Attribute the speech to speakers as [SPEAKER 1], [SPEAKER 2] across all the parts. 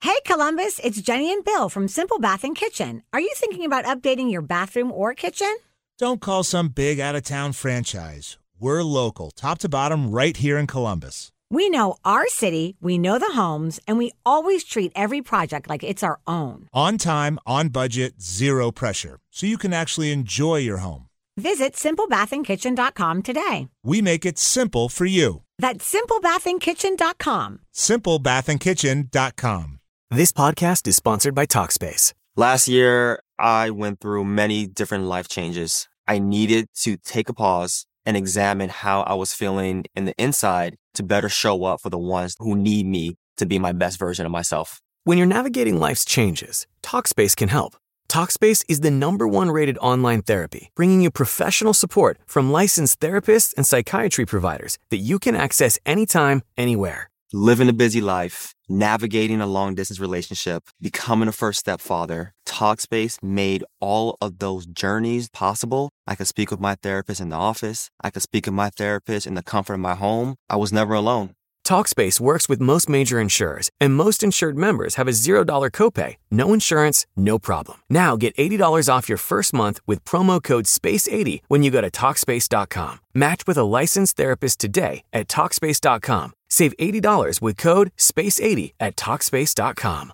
[SPEAKER 1] Hey Columbus, it's Jenny and Bill from Simple Bath and Kitchen. Are you thinking about updating your bathroom or kitchen?
[SPEAKER 2] Don't call some big out-of-town franchise. We're local, top to bottom, right here in Columbus.
[SPEAKER 1] We know our city, we know the homes, and we always treat every project like it's our own.
[SPEAKER 2] On time, on budget, zero pressure, so you can actually enjoy your home.
[SPEAKER 1] Visit SimpleBathAndKitchen.com today.
[SPEAKER 2] We make it simple for you.
[SPEAKER 1] That's SimpleBathAndKitchen.com.
[SPEAKER 2] SimpleBathAndKitchen.com.
[SPEAKER 3] This podcast is sponsored by Talkspace.
[SPEAKER 4] Last year, I went through many different life changes. I needed to take a pause and examine how I was feeling in the inside to better show up for the ones who need me to be my best version of myself.
[SPEAKER 3] When you're navigating life's changes, Talkspace can help. Talkspace is the #1 rated online therapy, bringing you professional support from licensed therapists and psychiatry providers that you can access anytime, anywhere.
[SPEAKER 4] Living a busy life, navigating a long-distance relationship, becoming a first-step father, Talkspace made all of those journeys possible. I could speak with my therapist in the office. I could speak with my therapist in the comfort of my home. I was never alone.
[SPEAKER 3] Talkspace works with most major insurers, and most insured members have a $0 copay. No insurance, no problem. Now get $80 off your first month with promo code SPACE80 when you go to Talkspace.com. Match with a licensed therapist today at Talkspace.com. Save $80 with code SPACE80 at Talkspace.com.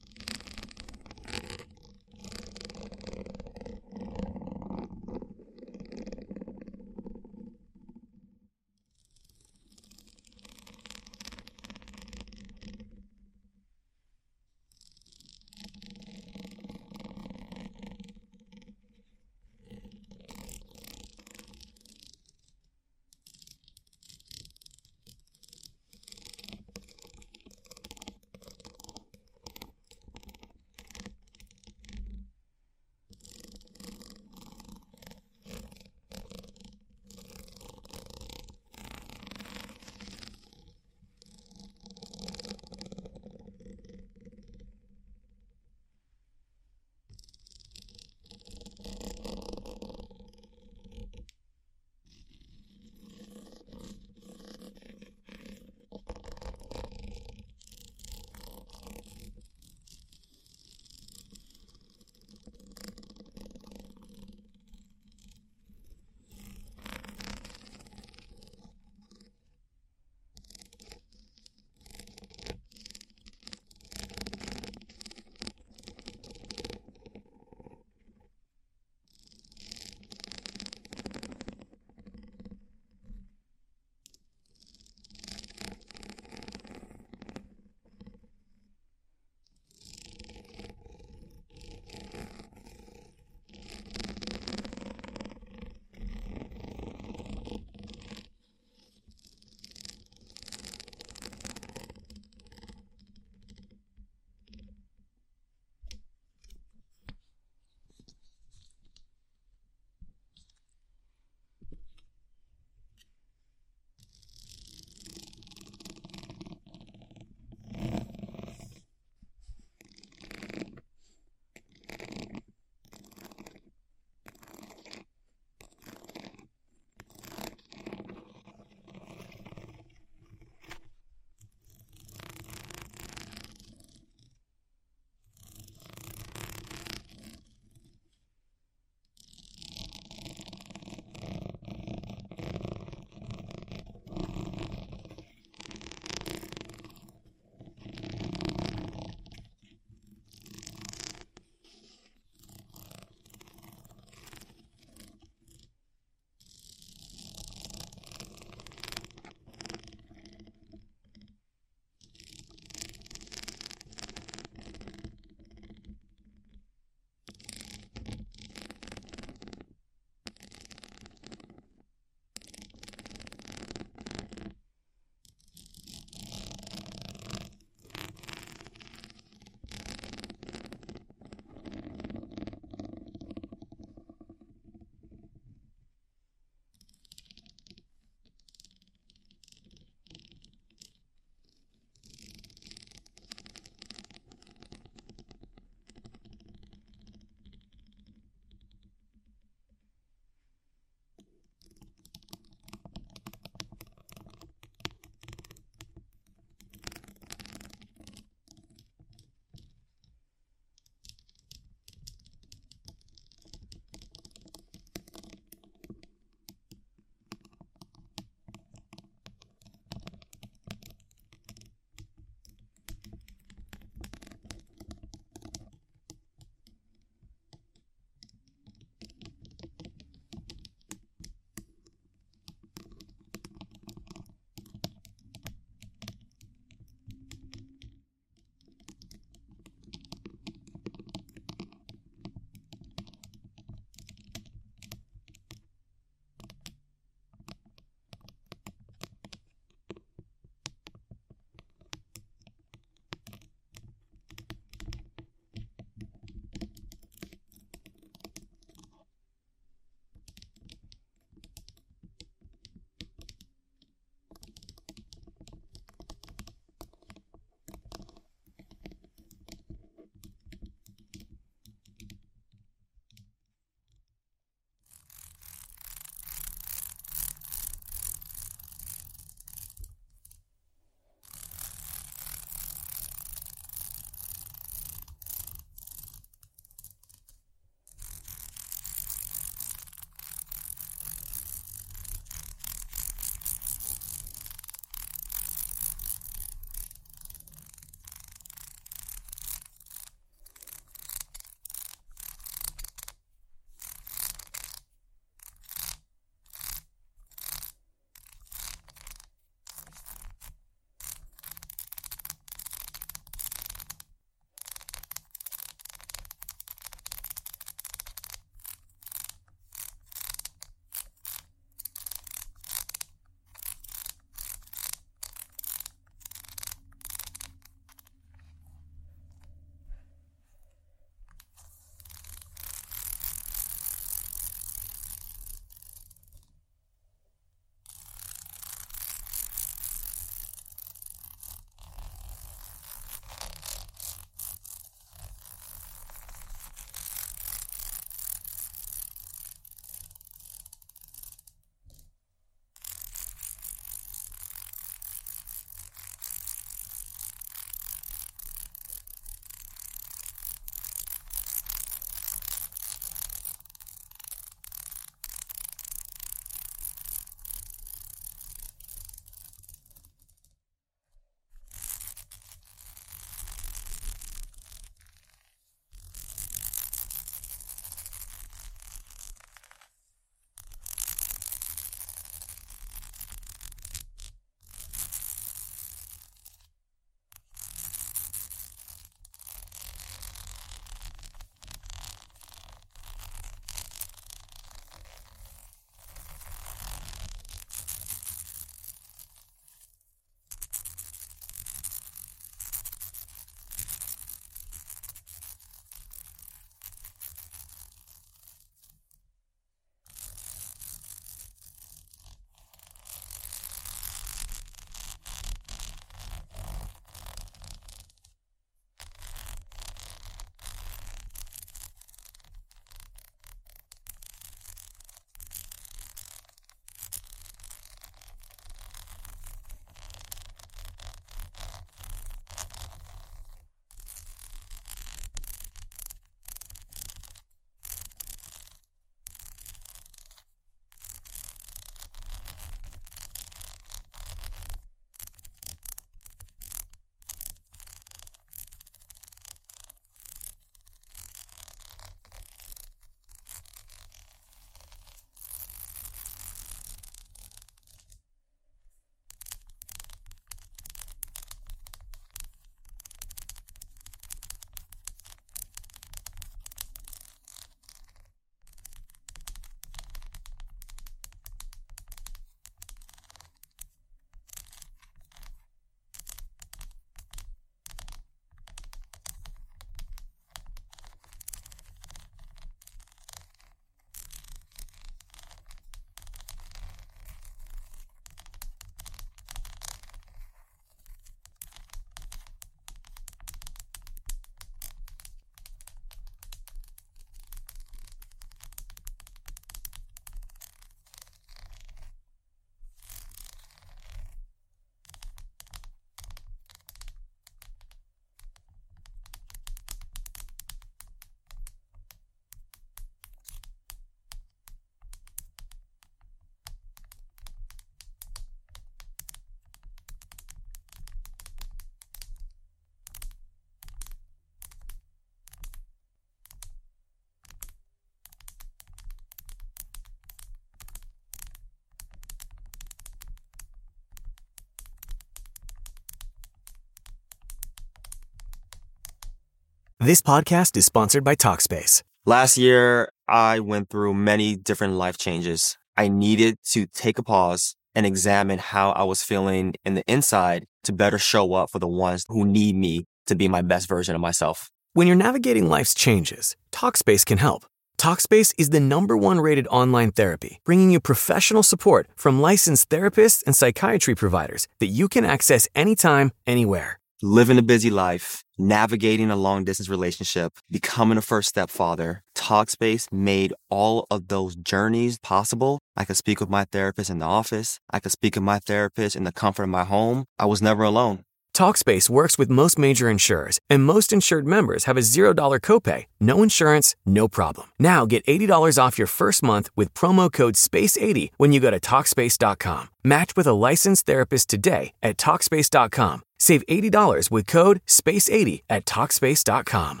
[SPEAKER 3] This podcast is sponsored by Talkspace.
[SPEAKER 4] Last year, I went through many different life changes. I needed to take a pause and examine how I was feeling in the inside to better show up for the ones who need me to be my best version of myself.
[SPEAKER 3] When you're navigating life's changes, Talkspace can help. Talkspace is the #1 rated online therapy, bringing you professional support from licensed therapists and psychiatry providers that you can access anytime, anywhere.
[SPEAKER 4] Living a busy life, navigating a long-distance relationship, becoming a first-step father, Talkspace made all of those journeys possible. I could speak with my therapist in the office. I could speak with my therapist in the comfort of my home. I was never alone.
[SPEAKER 3] Talkspace works with most major insurers, and most insured members have a $0 copay, no insurance, no problem. Now get $80 off your first month with promo code SPACE80 when you go to Talkspace.com. Match with a licensed therapist today at Talkspace.com. Save $80 with code SPACE80 at Talkspace.com.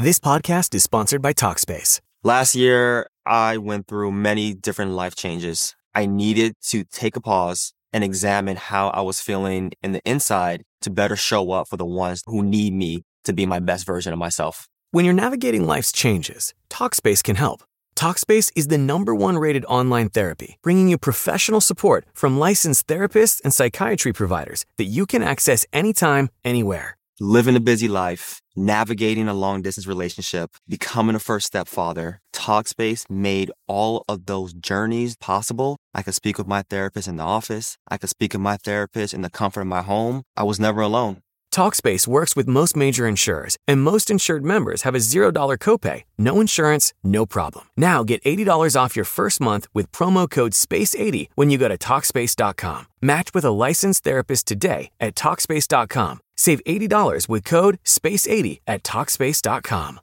[SPEAKER 3] This podcast is sponsored by Talkspace.
[SPEAKER 4] Last year, I went through many different life changes. I needed to take a pause and examine how I was feeling in the inside to better show up for the ones who need me to be my best version of myself.
[SPEAKER 3] When you're navigating life's changes, Talkspace can help. Talkspace is the #1 rated online therapy, bringing you professional support from licensed therapists and psychiatry providers that you can access anytime, anywhere.
[SPEAKER 4] Living a busy life, navigating a long-distance relationship, becoming a first-step father, Talkspace made all of those journeys possible. I could speak with my therapist in the office. I could speak with my therapist in the comfort of my home. I was never alone.
[SPEAKER 3] Talkspace works with most major insurers, and most insured members have a $0 copay. No insurance, no problem. Now get $80 off your first month with promo code SPACE80 when you go to Talkspace.com. Match with a licensed therapist today at Talkspace.com. Save $80 with code SPACE80 at Talkspace.com.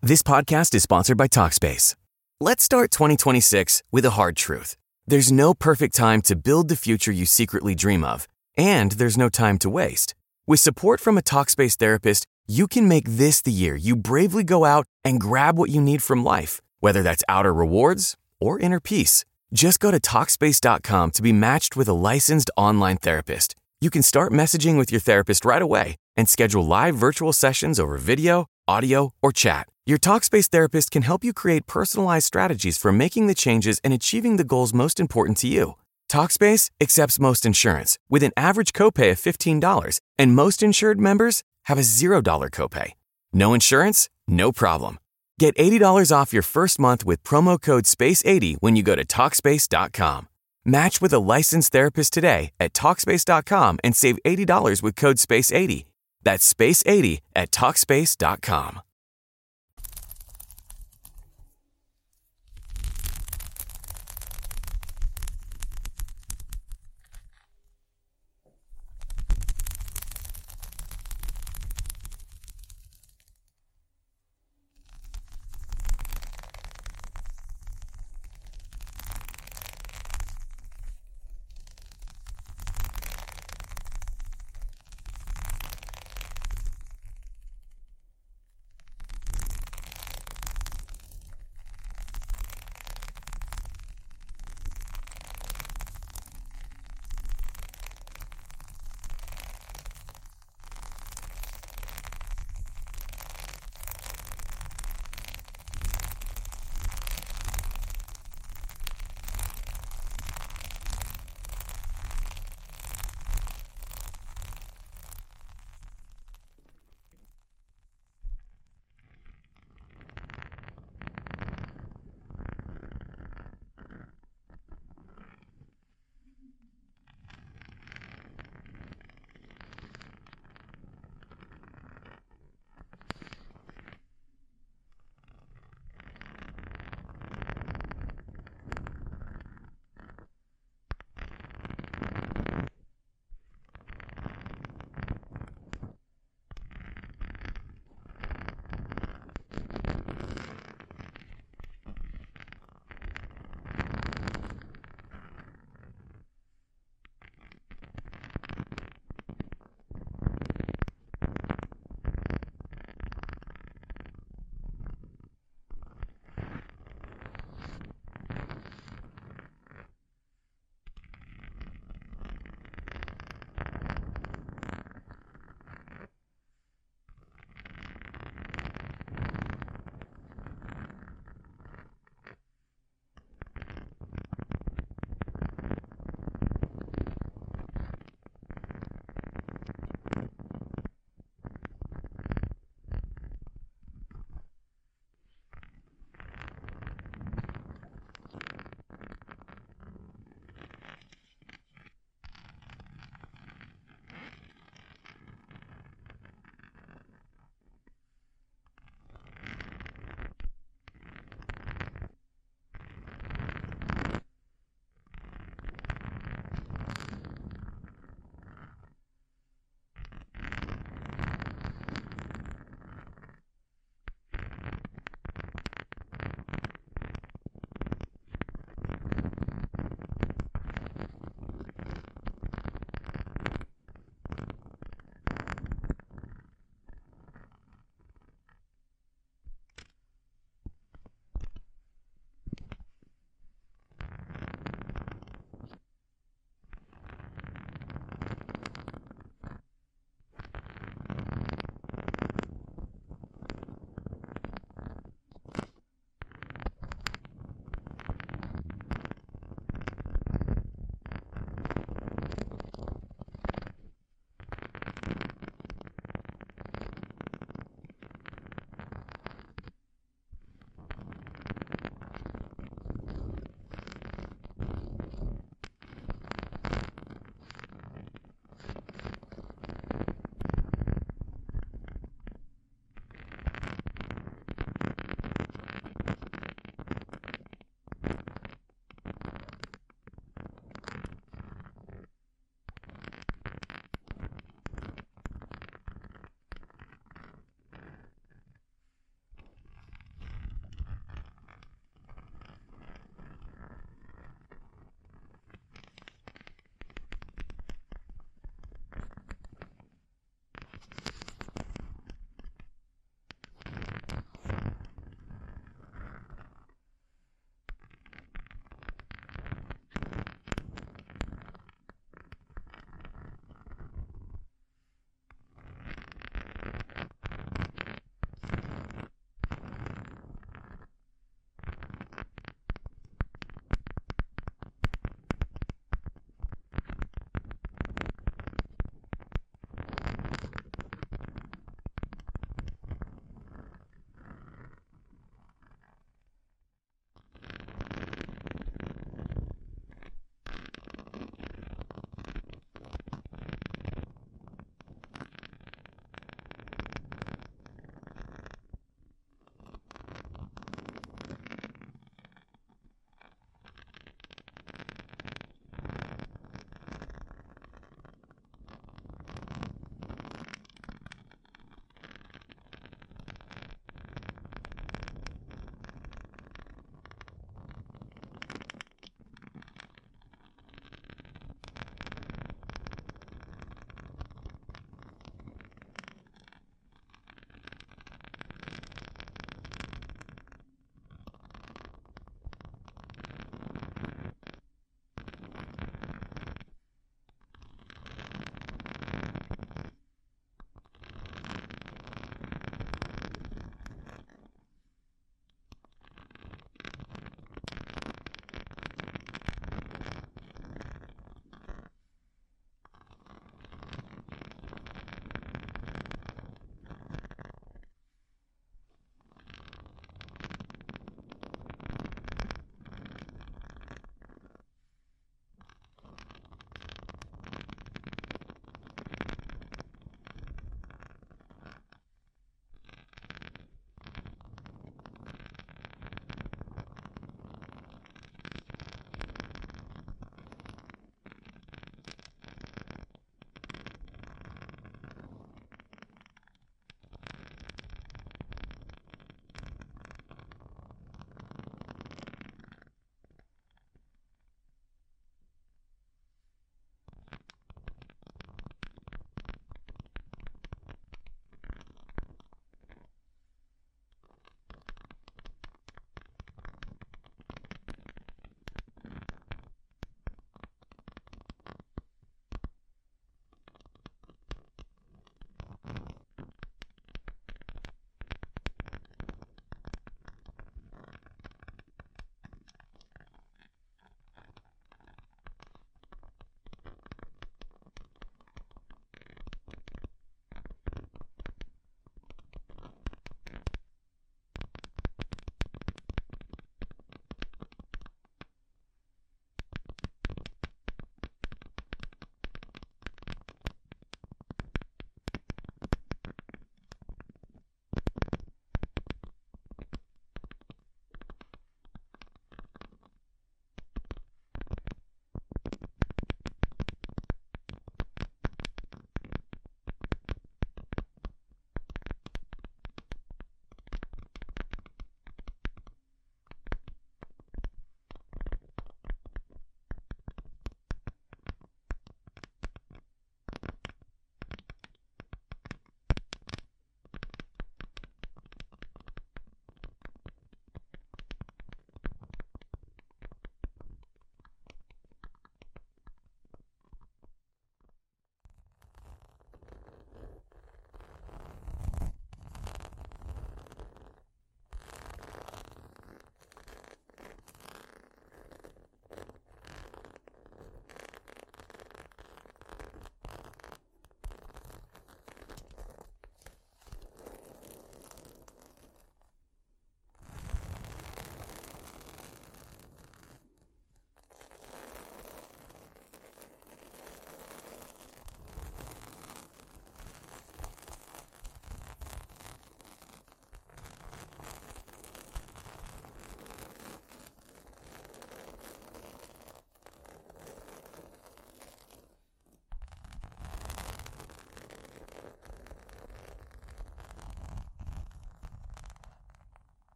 [SPEAKER 3] This podcast is sponsored by Talkspace. Let's start 2026 with a hard truth. There's no perfect time to build the future you secretly dream of, and there's no time to waste. With support from a Talkspace therapist, you can make this the year you bravely go out and grab what you need from life, whether that's outer rewards or inner peace. Just go to Talkspace.com to be matched with a licensed online therapist. You can start messaging with your therapist right away and schedule live virtual sessions over video, audio, or chat. Your Talkspace therapist can help you create personalized strategies for making the changes and achieving the goals most important to you. Talkspace accepts most insurance with an average copay of $15, and most insured members have a $0 copay. No insurance? No problem. Get $80 off your first month with promo code SPACE80 when you go to Talkspace.com. Match with a licensed therapist today at Talkspace.com and save $80 with code SPACE80. That's SPACE80 at Talkspace.com.